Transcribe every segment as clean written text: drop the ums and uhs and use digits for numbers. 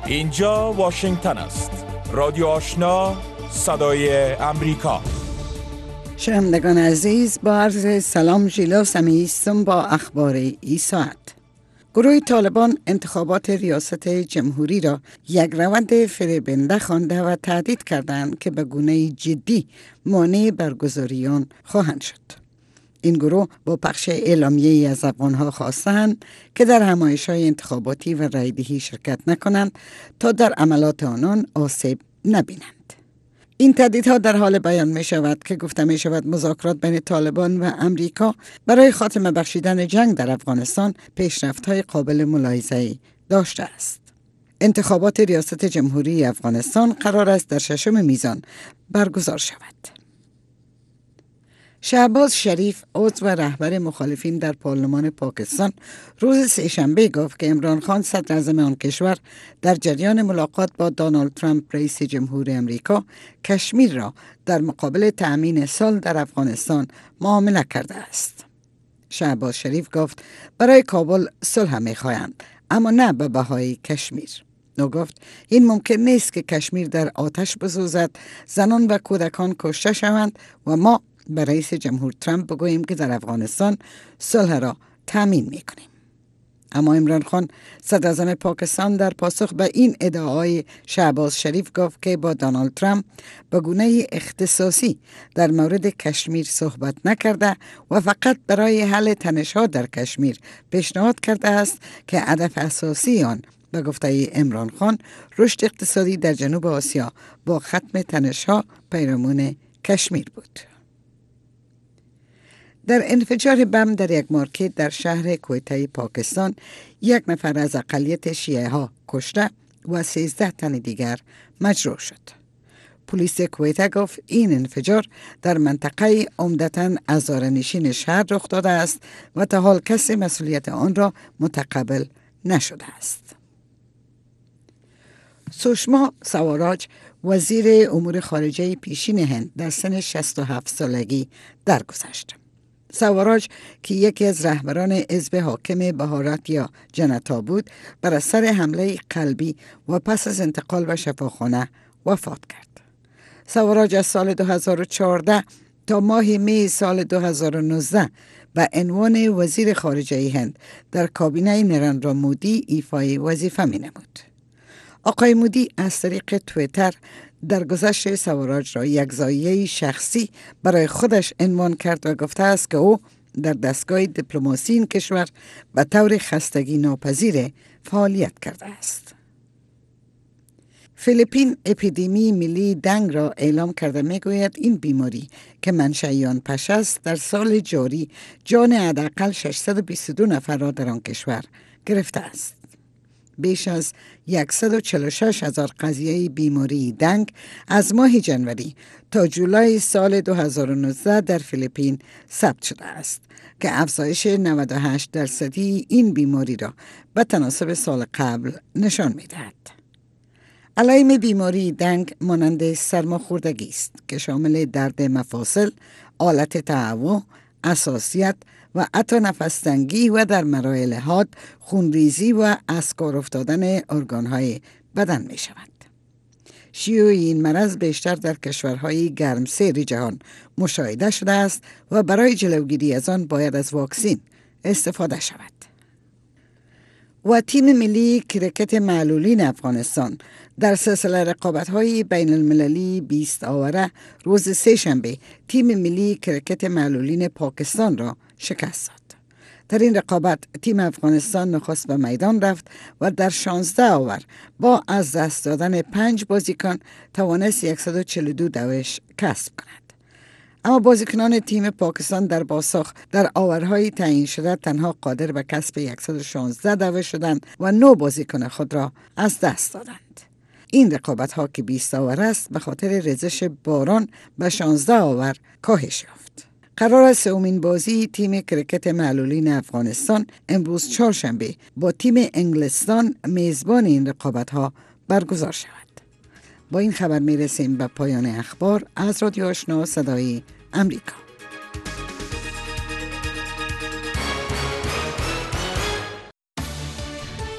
اینجا واشنگتن است. رادیو آشنا، صدای امریکا. شنوندگان عزیز، با عرض سلام ژیلا سمیعی هستم با اخبار این ساعت. گروه طالبان انتخابات ریاست جمهوری را یک روند فریبنده خوانده و تهدید کردند که به گونه جدی مانع برگزاری آن خواهند شد. این گروه با پخش اعلامیه‌ای از افغانها خواستند که در همایش‌های انتخاباتی و رایدهی شرکت نکنند تا در عملات آنان آسیب نبینند. این تهدیدها در حال بیان می شود که گفته می شود مذاکرات بین طالبان و امریکا برای خاتمه بخشیدن جنگ در افغانستان پیشرفت‌های قابل ملاحظه‌ای داشته است. انتخابات ریاست جمهوری افغانستان قرار است در 6 میزان برگزار شود. شهباز شریف، عضو و رهبر مخالفین در پارلمان پاکستان، روز سه‌شنبه گفت که عمران خان صدر اعظم آن کشور در جریان ملاقات با دونالد ترامپ رئیس جمهور امریکا کشمیر را در مقابل تأمین صلح در افغانستان معامله کرده است. شهباز شریف گفت برای کابل صلح می‌خواهند، اما نه به بهای کشمیر. او گفت این ممکن نیست که کشمیر در آتش بسوزد، زنان و کودکان کشته شوند و ما به رئیس جمهور ترامپ بگوییم که در افغانستان صلح را تامین میکنیم. اما عمران خان صدر اعظم پاکستان در پاسخ به این ادعای شهباز شریف گفت که با دونالد ترامپ به گونه اختصاصی در مورد کشمیر صحبت نکرده و فقط برای حل تنش‌ها در کشمیر پیشنهاد کرده است که هدف اساسی آن به گفته عمران خان رشد اقتصادی در جنوب آسیا با ختم تنش‌ها پیرامون کشمیر بود. در انفجار بم در یک مارکت در شهر کویته پاکستان، یک نفر از اقلیت شیعه ها کشته و 13 تن دیگر مجروح شد. پلیس کویته گفت این انفجار در منطقه عمدتاً هزاره‌نشین شهر رخ داده است و تا حال کسی مسئولیت آن را متقبل نشده است. سوشما سواراج، وزیر امور خارجه پیشین هند، در سن 67 سالگی درگذشت. سواراج که یکی از رهبران حزب حاکم بهارات یا جنتا بود، بر اثر حمله قلبی و پس از انتقال به شفاخانه وفات کرد. سواراج از سال 2014 تا ماه می سال 2019 به عنوان وزیر خارجه هند در کابینه نریندرا مودی ایفای وظیفه می نمود. آقای مودی از طریق توییتر در گذشت سواراج را یک زایه شخصی برای خودش عنوان کرد و گفته است که او در دستگاه دیپلماسی این کشور به طور خستگی ناپذیر فعالیت کرده است. فیلیپین اپیدمی ملی دنگ را اعلام کرده میگوید این بیماری که منشأ آن پش است در سال جاری جان حداقل 622 نفر را در آن کشور گرفته است. بیش از 146,000 قضیه بیماری دنگ از ماه جنوری تا جولای سال 2019 در فیلیپین ثبت شده است که افزایش 98% این بیماری را به تناسب سال قبل نشان می‌دهد. علائم بیماری دنگ مانند سرماخوردگی است که شامل درد مفاصل، آلت تهوع، حساسیت و حتی نفس‌تنگی و در مراحل حاد خونریزی و از کار افتادن ارگان‌های بدن می شود. شیوع این مرض بیشتر در کشورهای گرمسیر جهان مشاهده شده است و برای جلوگیری از آن باید از واکسین استفاده شود. و تیم ملی کرکت معلولین افغانستان در سلسله رقابت‌های بین المللی 20 آوره روز سه‌شنبه تیم ملی کرکت معلولین پاکستان را شکست داد. در این رقابت تیم افغانستان نخست به میدان رفت و در 16 آور با از دست دادن 5 بازیکن توانست 142 دوش کسب کند. اما بازیکنان تیم پاکستان در پاسخ در آورهای تعیین شده تنها قادر به کسب 116 دوش شدند و 9 بازیکن خود را از دست دادند. این رقابت ها که 20 آور است به خاطر ریزش باران به 16 آور کاهش یافت. قرار است سومین بازی تیم کرکت معلولین افغانستان امروز چهارشنبه با تیم انگلستان میزبان این رقابت ها برگزار شود. با این خبر می رسیم به پایان اخبار از رادیو آشنا صدای امریکا.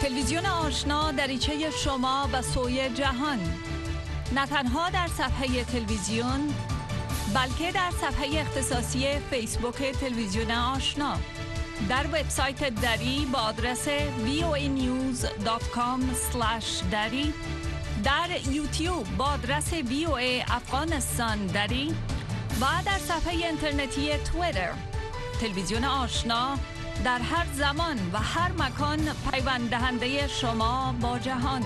تلویزیون آشنا دریچه شما به سوی جهان، نه تنها در صفحه تلویزیون بلکه در صفحه اختصاصی فیسبوک تلویزیون آشنا، در وبسایت دری با آدرس voanews.com/dari، در یوتیوب با آدرس VOA افغانستان دری و در صفحه اینترنتی توییتر. تلویزیون آشنا در هر زمان و هر مکان پیوند دهنده شما با جهان.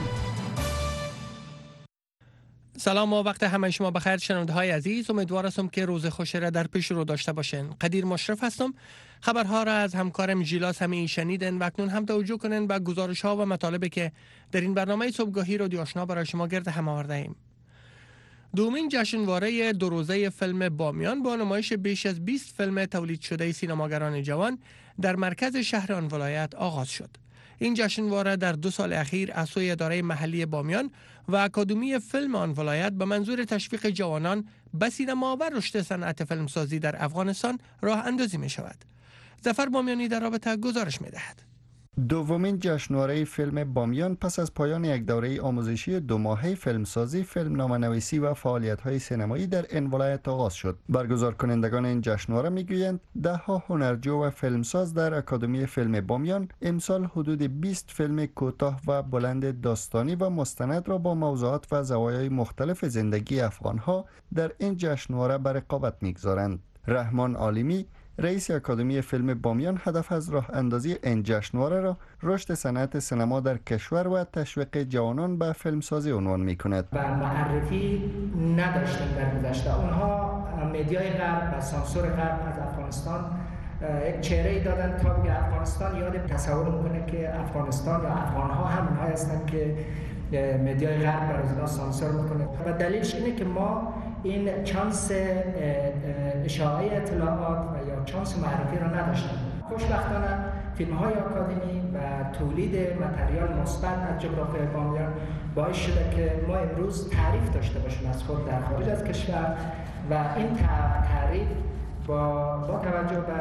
سلام و وقت همه شما بخیر شنونده های عزیز. امیدوار هستم که روز خوشی را در پیش رو داشته باشین. قدیر مشرف هستم. خبرها را از همکارم جیلاس همین شنیدن و اکنون هم توجه کنین به گزارش ها و مطالبی که در این برنامه صبحگاهی رادیو آشنا برای شما گرد هم آورده ایم. دومین جشنواره دو روزه فیلم بامیان با نمایش بیش از 20 فیلم تولید شده سینماگران جوان در مرکز شهر آن ولایت آغاز شد. این جشنواره در 2 سال اخیر از سوی اداره محلی بامیان و اکادمی فیلم آن ولایت به منظور تشویق جوانان به سینما و رشد صنعت فیلمسازی در افغانستان راه اندازی می شود. ظفر بامیانی در رابطه گزارش می دهد. دومین جشنواره فیلم بامیان پس از پایان یک دوره آموزشی 2 ماهه فیلمسازی، فیلمنامه‌نویسی و فعالیت‌های سینمایی در این ولایت آغاز شد. برگزار کنندگان این جشنواره میگویند 10 فنرجو و فیلمساز در اکادمی فیلم بامیان امسال حدود 20 فیلم کوتاه و بلند داستانی و مستند را با موضوعات و زوایای مختلف زندگی افغان‌ها در این جشنواره به رقابت می‌گذارند. رحمان عالمی، رئیس اکادمی فیلم بامیان، هدف از راه اندازی این جشنواره را رشد صنعت سینما در کشور و تشویق جوانان به فیلمسازی عنوان می‌کند. و معرفی نداشتیم در گذشته. اونها مدیای غرب و سانسور غرب از افغانستان یک چهره‌ای دادن تا به افغانستان یاد تصور می‌کنه که افغانستان یا افغان‌ها همون‌هایی هستند که مدیای غرب بر از سانسور می‌کنه و دلیلش اینه که ما این چانس اشاعه اطلاعات و یا چانس معرفی را نداشتیم. خوشبختانه فیلم‌های آکادمی و تولید متریال مثبت از جغرافیای بامیان باعث شده که ما امروز تعریف داشته باشیم از خود در خارج از کشور و این تعریف با توجه به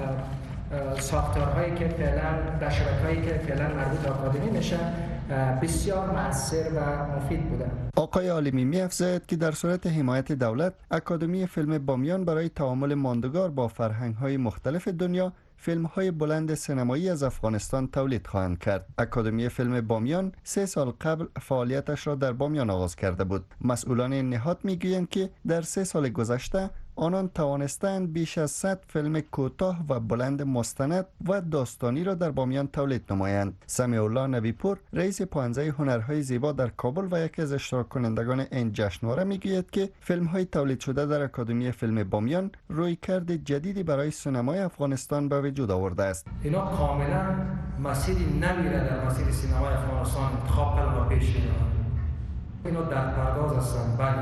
ساختارهایی که فعلا در شبکه‌هایی که فعلا مربوط به آکادمی میشن بسیار مؤثر و مفید بوده. آقای عالمی می‌افزاید که در صورت حمایت دولت، اکادمی فیلم بامیان برای تعامل ماندگار با فرهنگ‌های مختلف دنیا فیلم‌های بلند سینمایی از افغانستان تولید خواهند کرد. اکادمی فیلم بامیان 3 سال قبل فعالیتش را در بامیان آغاز کرده بود. مسئولان این نهاد می‌گویند که در 3 سال گذشته آنان توانستند بیش از 100 فیلم کوتاه و بلند مستند و داستانی را در بامیان تولید نمایند. سمیع الله نبی‌پور، رئیس پانزه هنرهای زیبا در کابل و یکی از اشتراک کنندگان این جشنواره میگوید که فیلم‌های تولید شده در اکادمی فیلم بامیان رویکرد جدیدی برای سینمای افغانستان به وجود آورده است. اینا کاملا مسیری نوی را در مسیر سینمای افغانستان انتخاب کردن و پیش می‌برند. اینا در پرداز هستند، بله،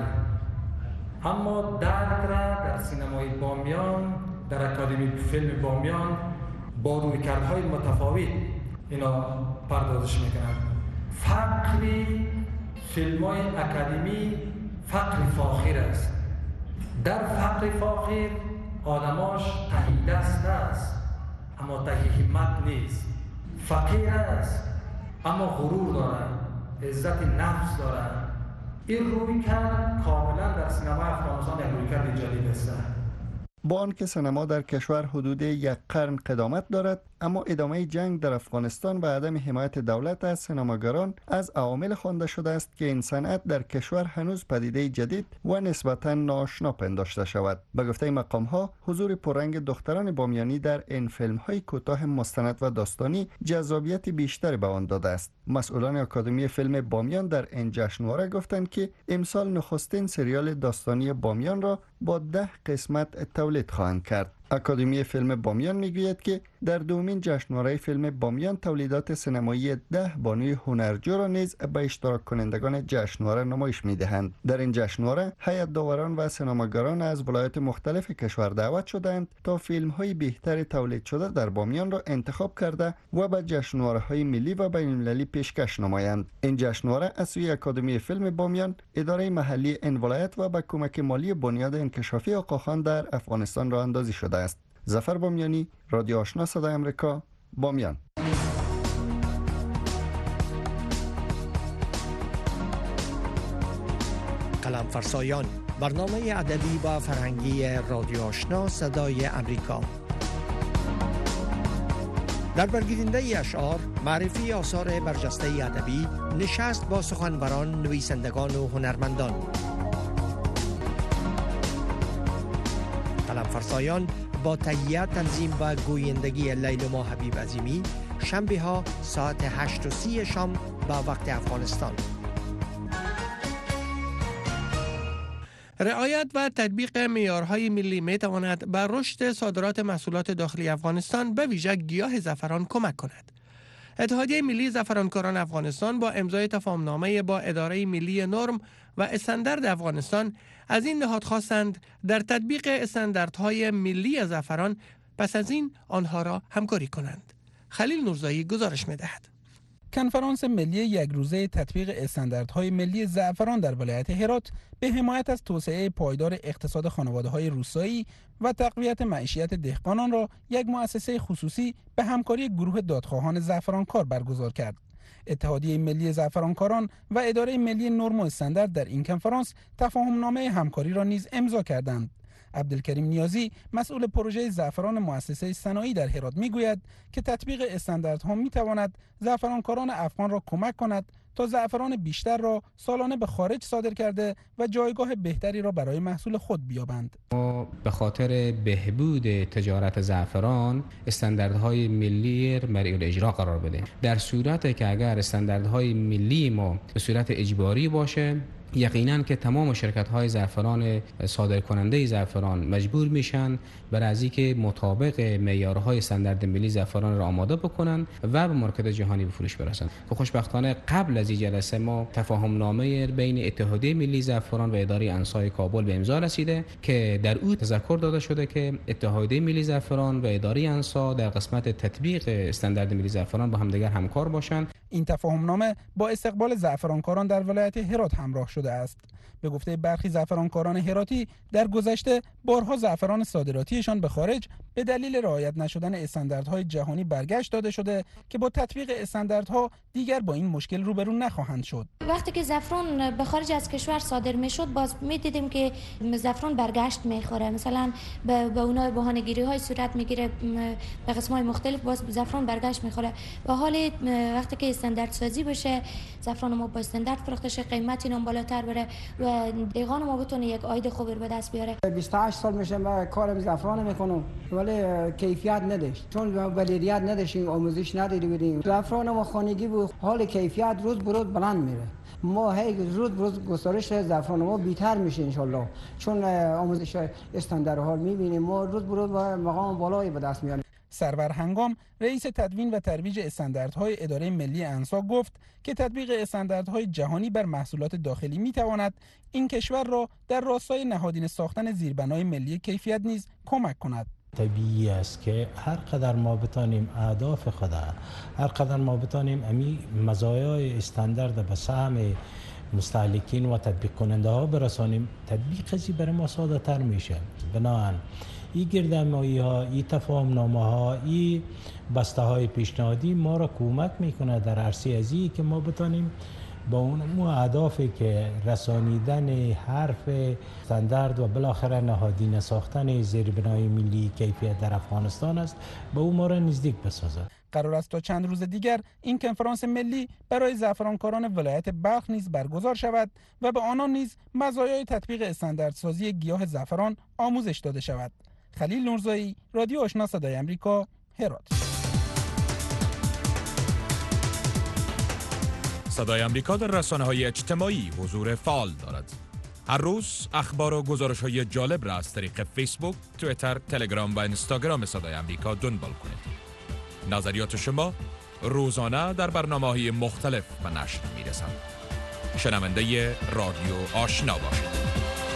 اما درک را در سینمای بامیان، در اکادمی فیلم بامیان با رویکردهای متفاوت اینا پردازش میکنند. فقر فیلم‌های اکادمی فقر فاخر است. در فقر فاخر آدماش تهی دست است اما تهی همت نیست. فقیر است اما غرور دارد، عزت نفس دارد. این رویکرد کاملا در سینما افغانستان یک رویکرد جدید است. با آنکه سینما در کشور حدود 1 قرن قدامت دارد، اما ادامه جنگ در افغانستان و عدم حمایت دولت از سینماگران از عوامل خوانده شده است که این صنعت در کشور هنوز پدیده جدید و نسبتاً ناآشنا پنداشته شود. به گفته مقام‌ها، حضور پررنگ دختران بامیانی در این فیلم‌های کوتاه مستند و داستانی جذابیت بیشتری به آن داده است. مسئولان اکادمی فیلم بامیان در این جشنواره گفتند که امسال نخستین سریال داستانی بامیان را با 10 قسمت تولید خواهند کرد. اکادمی فیلم بامیان میگوید که در دومین جشنواره فیلم بامیان تولیدات سینمایی 10 بانوی هنرجو را نیز به اشتراک کنندگان جشنواره نمایش میدهند. در این جشنواره هیئت داوران و سینماگران از ولایات مختلف کشور دعوت شدند تا فیلم های بهتر تولید شده در بامیان را انتخاب کرده و به جشنواره های ملی و بین المللی پیشکش نمایند. این جشنواره از سوی اکادمی فیلم بامیان، اداره محلی این ولایت و با کمک مالی بنیاد انکشافی آقاخان در افغانستان راه اندازی شده است. ظفر بامیانی، رادیو آشنا صدای آمریکا، بامیان. قلم فرسایان، برنامه ادبی و فرهنگی رادیو آشنا صدای امریکا. در برگزیدنده اشعار، معرفی آثار برجسته ادبی، نشست با سخنوران، نویسندگان و هنرمندان. قلم فرسایان با تهیه، تنظیم و گویندگی لیلما حبیب عظیمی، شنبه ها ساعت 8:30 شام به وقت افغانستان. رعایت و تطبیق معیارهای ملی می تواند بر رشد صادرات محصولات داخلی افغانستان به ویژه گیاه زعفران کمک کند. اتحادیه ملی زعفرانکاران افغانستان با امضای تفاهمنامه با اداره ملی نرم و استاندارد افغانستان از این نهاد خواستند در تطبیق استانداردهای ملی زعفران پس از این آنها را همکاری کنند. خلیل نورزایی گزارش می‌دهد. کنفرانس ملی یک روزه تطبیق استانداردهای ملی زعفران در ولایت هرات به حمایت از توسعه پایدار اقتصاد خانواده‌های روستایی و تقویت معیشت دهقانان را یک مؤسسه خصوصی به همکاری گروه دادخواهان زعفرانکار برگزار کرد. اتحادیه ملی زعفرانکاران و اداره ملی نرم و استاندارد در این کنفرانس تفاهمنامه همکاری را نیز امضا کردند. عبدالکریم نیازی مسئول پروژه زعفران مؤسسه صناعی در هرات میگوید که تطبیق استانداردها میتواند زعفرانکاران افغان را کمک کند تا زعفران بیشتر را سالانه به خارج صادر کرده و جایگاه بهتری را برای محصول خود بیابند. ما به خاطر بهبود تجارت زعفران استانداردهای ملی مورد اجرا قرار بده. در صورتی که اگر استانداردهای ملی ما به صورت اجباری باشه، یقیناً که تمام شرکت‌های زعفران صادر کننده زعفران مجبور میشن برای که مطابق معیارهای استاندارد ملی زعفران را آماده بکنن و به مارکت جهانی به فروش برسن. که خوشبختانه قبل از این جلسه ما تفاهمنامه بین اتحادیه ملی زعفران و اداره انصای کابل به امضا رسیده که در او تذکر داده شده که اتحادیه ملی زعفران و اداره انصا در قسمت تطبیق استاندارد ملی زعفران با همدیگر همکار باشند. این تفاهمنامه با استقبال زعفرانکاران در ولایت هرات همراه شده است. به گفته برخی زعفرانکاران هراتی، در گذشته بارها زعفران صادراتیشان به خارج به دلیل رعایت نشدن استانداردهای جهانی برگشت داده شده که با تطبیق استانداردها دیگر با این مشکل روبرو نخواهند شد. وقتی که زعفران به خارج از کشور صادر میشد، باز میدیدیم که زعفران برگشت میخوره. مثلا به اونها بهانه‌گیری‌های صورت میگیره، به قسم‌های مختلف باز زعفران برگشت میخوره. و حال وقتی که استاندارد سازی بشه، زعفران ما با استاندارد فروخته شه، قیمت اینا بالاتر بره و دهقان ما بتونه یک عاید خوبی به دست بیاره. 28 سال میشه من کارم زعفران میکنم، ولی کیفیت نداشت، چون ولیدیت نداشتیم، آموزش ندیدیم. زعفران ما خانگی بود، حال کیفیت روز به روز بلند میره. ما روز به روز گسترش زعفران ما بیشتر میشه ان شاء الله، چون آموزش استانداردها میبینیم، ما روز به روز مقام بالایی به دست میاریم. سرور هنگام رئیس تدوین و ترویج استانداردهای اداره ملی انصا گفت که تطبیق استانداردهای جهانی بر محصولات داخلی میتواند این کشور را در راستای نهادینه ساختن زیربنای ملی کیفیت نیز کمک کند. طبیعی است که هر قدر ما بتانیم اهداف خود، هر قدر ما بتانیم امی مزایای استاندارد به سهم مستهلکین و تطبیق کننده ها برسانیم، تطبیق ازی برای ما ساده تر میشه. بنابراین این گردهمایی ها، این تفاهمنامه ها، این بسته های پیشنهادی ما را کمک میکنه در عرصه ازی که ما بتانیم با اون اهدافی که رسانیدن حرف استاندارد و بالاخره نهادینه ساختن زیربنای ملی کیفیت در افغانستان است، به اون ما را نزدیک بسازد. قرار است تا چند روز دیگر این کنفرانس ملی برای زعفرانکاران ولایت بلخ نیز برگزار شود و به آنان نیز مزایای تطبیق استانداردسازی گیاه زعفران آموزش داده شود. خلیل نورزایی، رادیو آشنا صدای امریکا، هرات. صدای امریکا در رسانه‌های اجتماعی حضور فعال دارد. هر روز اخبار و گزارش‌های جالب را از طریق فیسبوک، توییتر، تلگرام و اینستاگرام صدای امریکا دنبال کنید. نظریات شما روزانه در برنامه‌های مختلف به نشر می‌رسند. شنونده رادیو آشنا باشید.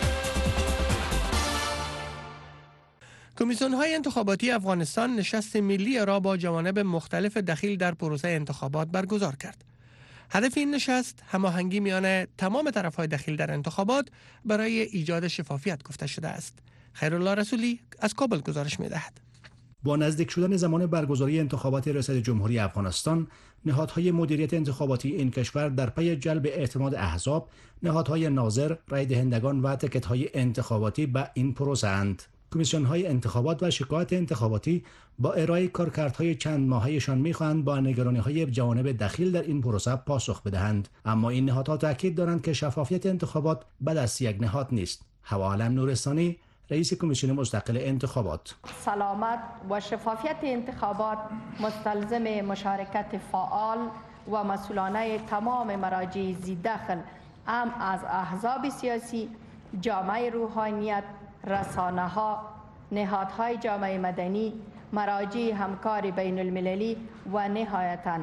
کمیسیون‌های انتخاباتی افغانستان نشست ملی را با جوانب مختلف دخیل در پروسه انتخابات برگزار کرد. هدف این نشست هماهنگی میان تمام طرف‌های دخیل در انتخابات برای ایجاد شفافیت گفته شده است. خیرالله رسولی از کابل گزارش می‌دهد. با نزدیک شدن زمان برگزاری انتخابات ریاست جمهوری افغانستان، نهادهای مدیریت انتخاباتی این کشور در پی جلب اعتماد احزاب، نهادهای ناظر، رای دهندگان و تکت‌های انتخاباتی به این پروسه اند. کمیسیون‌های انتخابات و شکایت انتخاباتی با ارائه کارکردهای چند ماهه‌شان می‌خواهند با نگرانی‌های جوانب دخیل در این پروسه پاسخ بدهند، اما این نهادها تاکید دارند که شفافیت انتخابات به دست یک نهاد نیست. حوا علم نورستانی، رئیس کمیسیون مستقل انتخابات: سلامت و شفافیت انتخابات مستلزم مشارکت فعال و مسئولانه تمام مراجع ذی دخل، از احزاب سیاسی، جامعه روحانیت، رسانه‌ها، نهادهای جامعه مدنی، مراجع همکار بین المللی و نهایتاً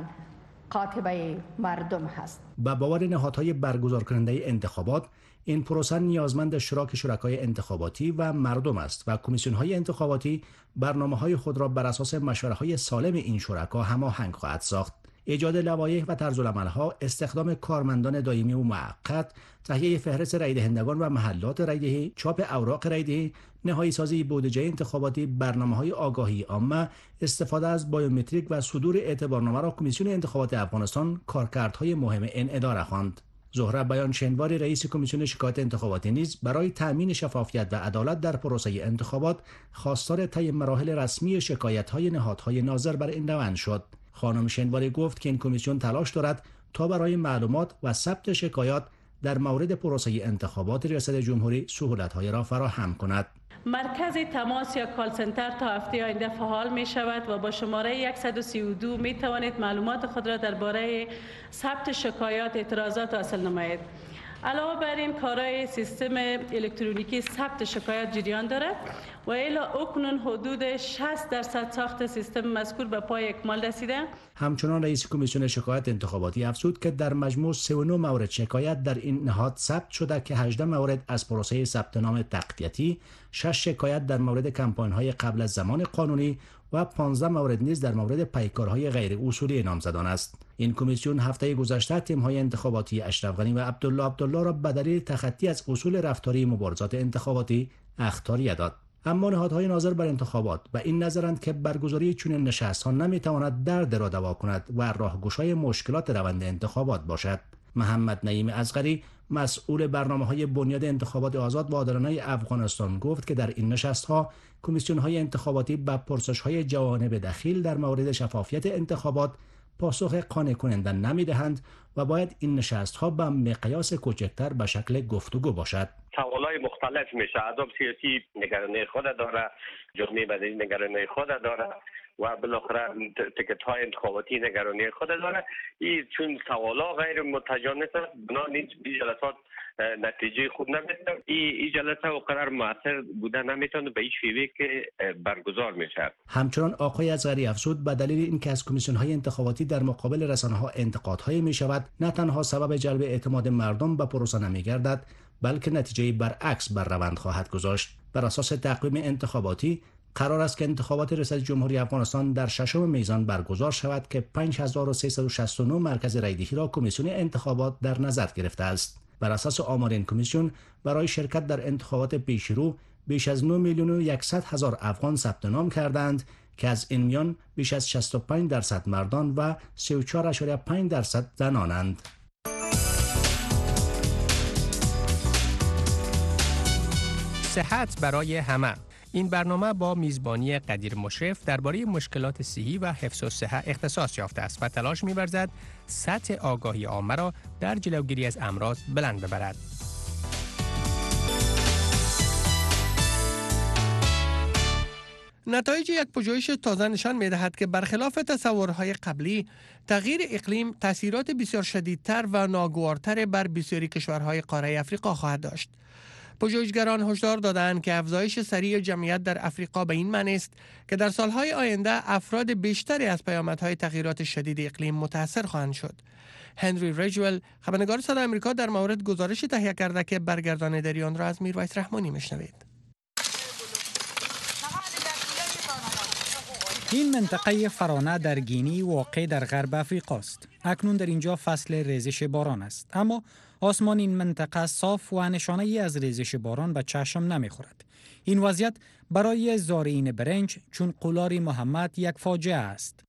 قاطبه مردم هست. با باور نهادهای برگزار کننده انتخابات، این پروسه نیازمند اشتراک شرکای انتخاباتی و مردم است و کمیسیون‌های انتخاباتی برنامه‌های خود را بر اساس مشوره‌های سالم این شرکا هماهنگ خواهد ساخت. ایجاد لوایح و طرزالعمل‌ها، استخدام کارمندان دائمی و موقت، تهیه فهرست رایدهندگان و محلات رایدهی، چاپ اوراق رایدهی، نهایی سازی بودجه انتخاباتی، برنامه‌های آگاهی عامه، استفاده از بایومتریک و صدور اعتبارنامه را کمیسیون انتخابات افغانستان کارکردهای مهم این اداره خواند. زهره بیان شنواری، رئیس کمیسیون شکایت انتخاباتی نیز برای تأمین شفافیت و عدالت در پروسه انتخابات خواستار طی مراحل رسمی شکایت‌های نهادهای ناظر بر این روند شد. خانم شنواری گفت که این کمیسیون تلاش دارد تا برای معلومات و ثبت شکایات در مورد پروسه انتخابات ریاست جمهوری سهولت‌های را فراهم کند. مرکز تماس یا کال سنتر تا هفته آینده فعال می شود و با شماره 132 می توانید معلومات خود را درباره ثبت شکایات، اعتراضات حاصل نمایید. علاوه بر این، کارهای سیستم الکترونیکی ثبت شکایات جریان دارد و الی اکنون حدود 60% ساخت سیستم مذکور به پای اکمال رسیده. همچنان رئیس کمیسیون شکایت انتخاباتی افزود که در مجموع 39 مورد شکایت در این نهاد ثبت شده که 18 مورد از پروسه ثبت نام تقطیعی، 6 شکایت در مورد کمپاین‌های قبل از زمان قانونی و 15 مورد نیز در مورد پیکارهای غیر اصولی نامزدان است. این کمیسیون هفته گذشته تیم‌های انتخاباتی اشرف غنی و عبدالله را به دلیل تخطی از اصول رفتاری مبارزات انتخاباتی اخطاریه داد. اما نهادهای ناظر بر انتخابات و این نظرند که برگزاری چنین نشست‌ها نمی‌تواند درد را دوا کند و راهگشای مشکلات روند انتخابات باشد. محمد نعیم اصغری، مسئول برنامه‌های بنیاد انتخابات آزاد و عادلانه افغانستان، گفت که در این نشست‌ها کمیسیون‌های انتخاباتی به پرسش‌های جوانب دخیل در مورد شفافیت انتخابات پاسخ قانع کننده نمی‌دهند و باید این نشست‌ها به مقیاس کوچکتر به شکل گفتگو باشد. سوالای مختلف میشه. احزاب سیاسی نگرانی خود داره، جامعه مدنی نگرانی خود داره و بالاخره تکت‌های انتخاباتی نگرانی خود داره. این چون سوالا غیر متجانس است، بنابراین این جلسات نتیجه خوب نمیده. این جلسه و قرار مؤثر بوده نمیتونه به این شیوه که برگزار میشه. همچنان آقای اصغری افزود به دلیل اینکه از کمیسیون‌های انتخاباتی در مقابل رسانه‌ها انتقادهای میشود، نه تنها سبب جلب اعتماد مردم به پروسه نمیگردد، بلکه نتیجه برعکس بر روند خواهد گذاشت. بر اساس تقویم انتخاباتی قرار است که انتخابات ریاست جمهوری افغانستان در 6 میزان برگزار شود که 5369 مرکز رایدهی را کمیسیون انتخابات در نظر گرفته است. بر اساس آمار این کمیسیون برای شرکت در انتخابات پیشرو بیش از 9,100,000 افغان ثبت نام کردند که از این میان بیش از 65% مردان و 34.5% زنانند. صحت برای همه. این برنامه با میزبانی قدیر مشرف درباره مشکلات صحی و حفظ الصحه اختصاص یافته است و تلاش می‌ورزد سطح آگاهی عامه را در جلوگیری از امراض بلند ببرد. نتایج یک پژوهش تازه نشان می‌دهد که برخلاف تصورهای قبلی، تغییر اقلیم تأثیرات بسیار شدیدتر و ناگوارتر بر بسیاری کشورهای قاره افریقا خواهد داشت. پژوهشگران هشدار دادند که افزایش سریع جمعیت در افریقا به این معنی است که در سالهای آینده افراد بیشتری از پیامدهای تغییرات شدید اقلیم متاثر خواهند شد. هنری ریجول، خبرنگار صدای آمریکا، در مورد گزارش تهیه کرده که برگردانیداری آن را از میرویس رحمانی میشنوید. این منطقه فرانه در گینی واقع در غرب افریقا است. اکنون در اینجا فصل ریزش باران است، اما آسمان این منطقه صاف و نشانه ای از ریزش باران به چشم نمیخورد. این وضعیت برای زارعین برنج چون قولار محمد یک فاجعه است.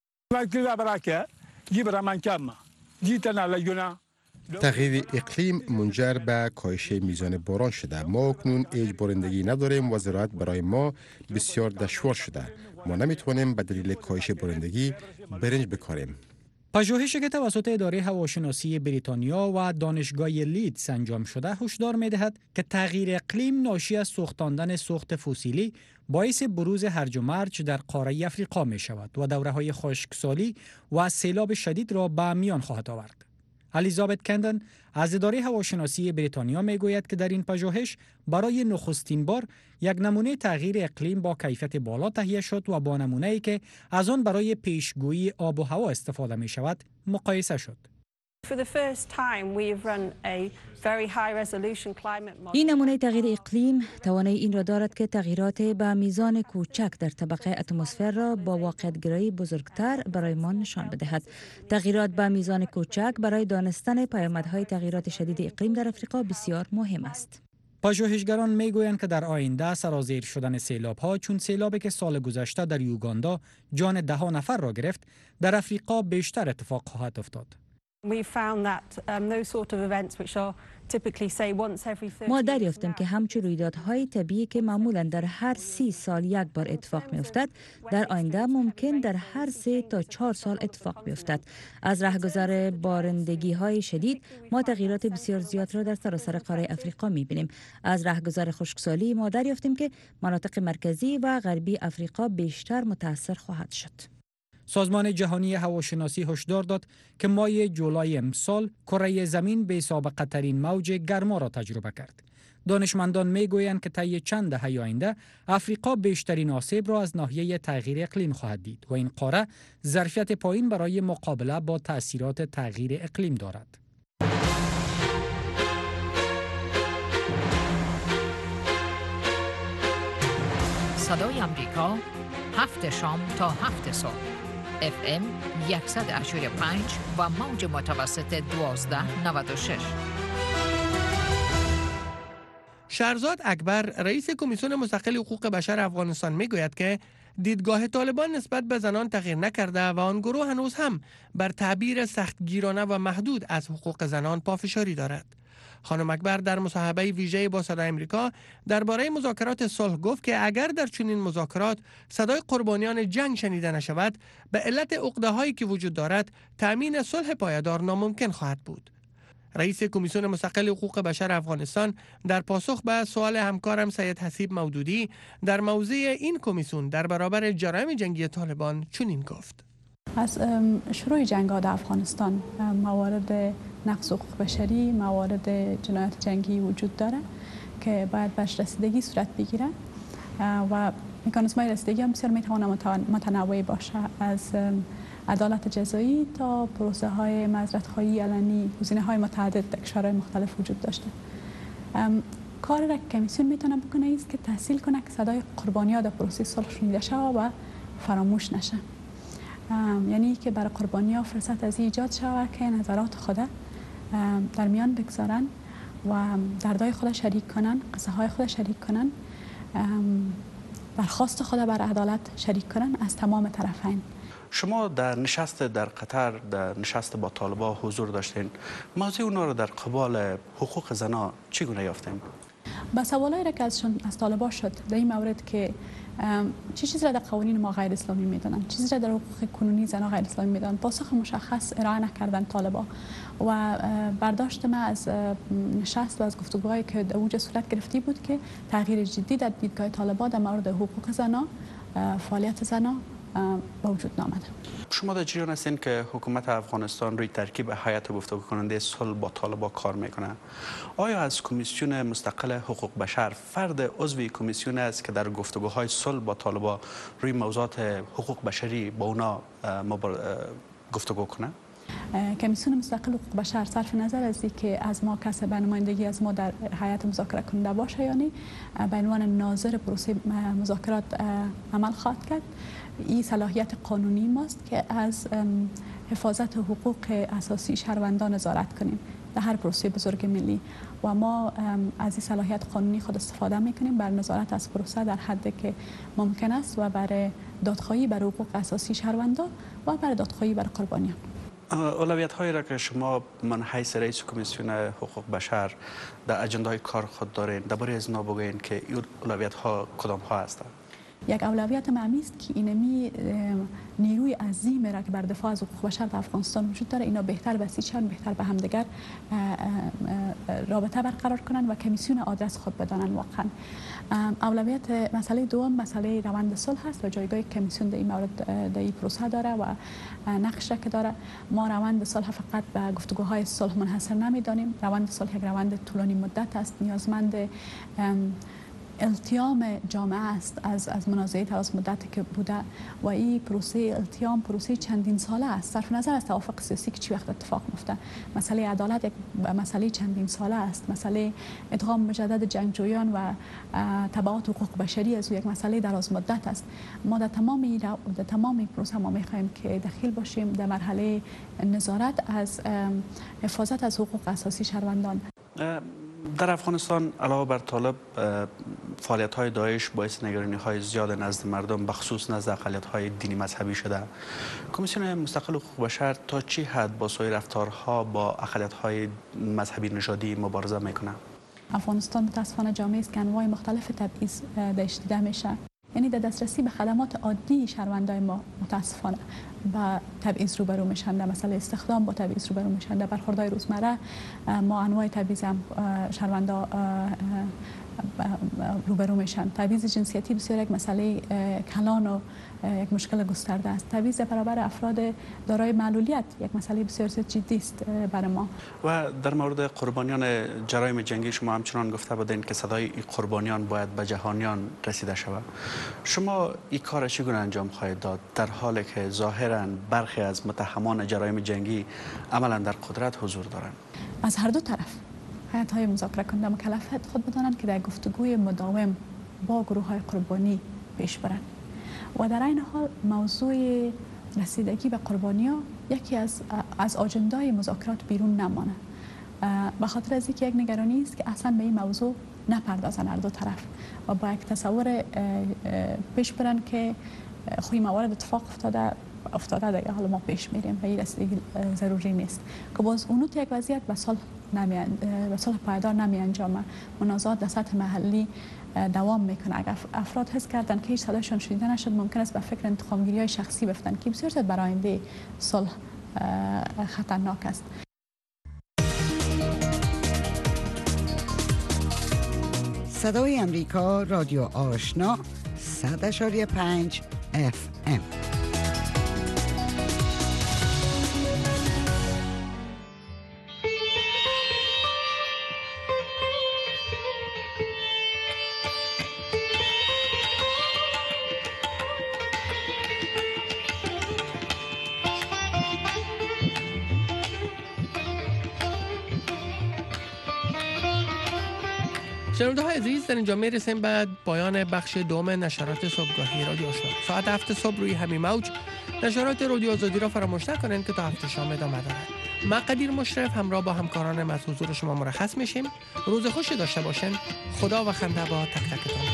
تغییر اقلیم منجر به کاهش میزان باران شده. ما اکنون هیچ بارندگی نداریم و زراعت برای ما بسیار دشوار شده. ما نمیتوانیم به دلیل کاهش بارندگی برنج بکاریم. پژوهشی که توسط اداره هواشناسی بریتانیا و دانشگاه لیدز انجام شده هشدار می‌دهد که تغییر اقلیم ناشی از سوختاندن سوخت فسیلی باعث بروز هرج و مرج در قاره افریقا می شود و دوره‌های خشکسالی و سیلاب شدید را به میان خواهد آورد. الیزابت کندن از اداره هواشناسی بریتانیا میگوید که در این پژوهش برای نخستین بار یک نمونه تغییر اقلیم با کیفیت بالا تهیه شد و با نمونه‌ای که از آن برای پیشگویی آب و هوا استفاده می شود مقایسه شد. این نمونه تغییر اقلیم توانایی این را دارد که تغییرات به میزان کوچک در طبقه اتمسفر را با واقعیت‌گرایی بزرگتر برای ما نشان بدهد. تغییرات به میزان کوچک برای دانستن پیامدهای تغییرات شدید اقلیم در افریقا بسیار مهم است. پژوهشگران میگویند که در آینده سرازیر شدن سیلاب‌ها چون سیلابی که سال گذشته در یوگاندا جان ده نفر را گرفت در افریقا بیشتر اتفاق خواهد افتاد. ما دریافتیم که همچون رویدادهای طبیعی که معمولا در هر 30 سال یک بار اتفاق می افتد، در آینده ممکن در هر 3 تا 4 سال اتفاق بیفتد. از رهگذر بارندگی های شدید ما تغییرات بسیار زیاد را در سراسر قاره افریقا می بینیم. از رهگذر خشکسالی ما دریافتیم که مناطق مرکزی و غربی افریقا بیشتر متاثر خواهد شد. سازمان جهانی هواشناسی هشدار داد که ماه جولای امسال کره زمین به سابقه ترین موج گرما را تجربه کرد. دانشمندان میگویند که طی چند دهه آینده افریقا بیشترین آسیب را از ناحیه تغییر اقلیم خواهد دید و این قاره ظرفیت پایین برای مقابله با تأثیرات تغییر اقلیم دارد. صدای آمریکا 7 شام تا 7 صبح FM 100.5 و موج متوسط 1296. شهرزاد اکبر رئیس کمیسیون مستقل حقوق بشر افغانستان میگوید که دیدگاه طالبان نسبت به زنان تغییر نکرده و آن گروه هنوز هم بر تعبیر سختگیرانه و محدود از حقوق زنان پافشاری دارد. خانم اکبر در مصاحبه ویژه با صدای آمریکا درباره مذاکرات صلح گفت که اگر در چنین مذاکرات صدای قربانیان جنگ شنیده نشود، به علت عقده‌هایی که وجود دارد، تأمین صلح پایدار ناممکن خواهد بود. رئیس کمیسیون مستقل حقوق بشر افغانستان در پاسخ به سوال همکارم سید حسیب مودودی در موضوع این کمیسیون در برابر جرایم جنگی طالبان چنین گفت: از شروع جنگ‌ها در افغانستان موارد نقض حقوق بشری، موارد جنایت جنگی وجود داره که باید بهش رسیدگی صورت بگیره و مکانیزم‌های رسیدگی هم بسیار میتونه متنوع باشه، از عدالت جزایی تا پروسه‌های معذرت‌خواهی علنی، گزینه‌های متعدد در کشورهای مختلف وجود داشته. کاری را که کمیسیون میتونه بکنه است که تحصیل کنه که صدای قربانی‌ها در پروسه صلح شنیده شود و فراموش نشه. یعنی که برای قربانی‌ها فرصت از ایجاد شود که نظرات خود در میان بگذارن و دردهای خود شریک کنن، قصه های خود شریک کنن، درخواست خود بر عدالت شریک کنن از تمام طرفین. شما در نشست در قطر، در نشست با طالبان حضور داشتین. موضوع اونا رو در قبال حقوق زنا چگونه یافتین؟ با سوالایی را که از طالبان شد در این مورد که چه چیزی را در قوانین ما غیر اسلامی میدونن، چیزی را در حقوق کنونی زنان غیر اسلامی میدونن، پاسخ مشخص ارائه نکردن طالبان و برداشت ما از نشست و از گفتگوهایی که در اوج صورت گرفتی بود که تغییر جدی در دیدگاه طالبان در مورد حقوق زنان، فعالیت زنان به وجود نامده. شما در جریان هستین که حکومت افغانستان روی ترکیب هیئت گفتگو کننده صلح با طالبان کار میکنه. آیا از کمیسیون مستقل حقوق بشر فرد عضو کمیسیون است که در گفتگوهای صلح با طالبان روی موضوعات حقوق بشری با اونا گفتگو کنه؟ کمیسیون مستقل حقوق بشر صرف نظر از اینکه از ما کسی به نمایندگی از ما در هیئت مذاکره کننده باشه یا نه، به عنوان ناظر پروسه مذاکرات عمل خواهد کرد. این صلاحیت قانونی ماست که از حفاظت حقوق اساسی شهروندان نظارت کنیم در هر پروسه بزرگ ملی و ما از این صلاحیت قانونی خود استفاده میکنیم بر نظارت از پروسه در حدی که ممکن است و برای دادخواهی بر حقوق اساسی شهروندان و برای دادخواهی بر قربانیان. اولویت هایی را که شما من حیث رئیس کمیسیون حقوق بشر در اجندای کار خود دارین درباره از اینا بگوین که این اولویت ها کدام ها هستند؟ یک اولویت معمی است که اینمی نیروی عظیم را که بر دفاع از حقوق بشر در افغانستان وجود داره اینا بهتر بسیجن، بهتر به همدیگر رابطه برقرار کنن و کمیسیون آدرس خود بدانن. واقعا اولویت مسئله دوم مسئله روند صلح است و جایگاه کمیسیون در این مورد در این پروسه داره و نقش که داره. ما روند صلح فقط به گفتگوهای صلح منحصر نمیدانیم. روند صلح یک روند طولانی مدت است، نیازمند التیام جامعه است از منازعه دراز مدتی که بوده و این پروسه التیام پروسه چندین ساله است. صرف نظر از توافق سیاسی که چی وقت اتفاق میفته، مسئله عدالت یک مسئله چندین ساله است. مسئله ادغام مجدد جنگجویان و تبعات حقوق بشری از یک مسئله دراز مدت است. ما در تمام پروسه ما میخواهیم که دخیل باشیم در مرحله نظارت از حفاظت از حقوق اساسی شهروندان. در افغانستان علاوه بر طالب فعالیت های داعش باعث نگرانی های زیاد نزد مردم بخصوص نزد اقلیت های دینی مذهبی شده. کمیسیون مستقل حقوق بشر تا چی حد با سایر رفتارها با اقلیت های مذهبی نژادی مبارزه میکنه؟ افغانستان متاسفانه جامعه است که انواع مختلف تبعیض درش دیده میشه. یعنی در دسترسی به خدمات عادی شهروندان ما متاسفانه با تبعیض روبرو میشن. در مسئله استخدام با تبعیض روبرو میشن. در برخوردهای روزمره ما انواع تبعیض شهروندان روبرو میشن. تبعیض جنسیتی بسیار یک مسئله کلان و یک مشکل گسترده است. تبعیض برابر افراد دارای معلولیت یک مسئله بسیار جدی است برای ما. و در مورد قربانیان جرایم جنگی شما همچنان گفته بودین که صدای این قربانیان باید به جهانیان رسیده شود. شما این کار چگونه انجام خواهید داد در حالی که ظاهرا برخی از متهمان جرایم جنگی عملا در قدرت حضور دارند؟ از هر دو طرف هیئت‌های مذاکره کننده مکلفیت خود بدانند که در گفتگوی مداوم با گروه‌های قربانی پیش برند و در این حال موضوع رسیدگی به قربانی‌ها یکی از آجندای مذاکرات بیرون نمانه. به خاطر از اینکه یک نگرانی است که اصلا به این موضوع نپردازن هر دو طرف و با یک تصور پیش برند که خوی موارد اتفاق افتاده در حال ما پیش میریم و این رسیدگی ضروری نیست که باز اونوت یک وضعیت به صلح پایدار نمی انجامه. منازعات در سطح محلی دوام میکنه. اگر افراد حس کردن که هیچ صدایشان شنیده نشد ممکن است به فکر انتقامگیری های شخصی بفتن که بسیار زیاد برای آینده صلح خطرناک است. صدای امریکا رادیو آشنا 100.5 FM. شنونده های عزیز، در اینجا میرسیم به پایان بخش دوم نشرات صبحگاهی رادیو آشنا. ساعت 7 صبح روی همین موج نشرات رادیو آزادی را فراموش نکنید که تا 7 شام ادامه دارد. من قدیر مشرف همراه با همکارانم از حضور شما مرخص میشیم. روز خوشی داشته باشین. خدا و خنده با تک تکتان.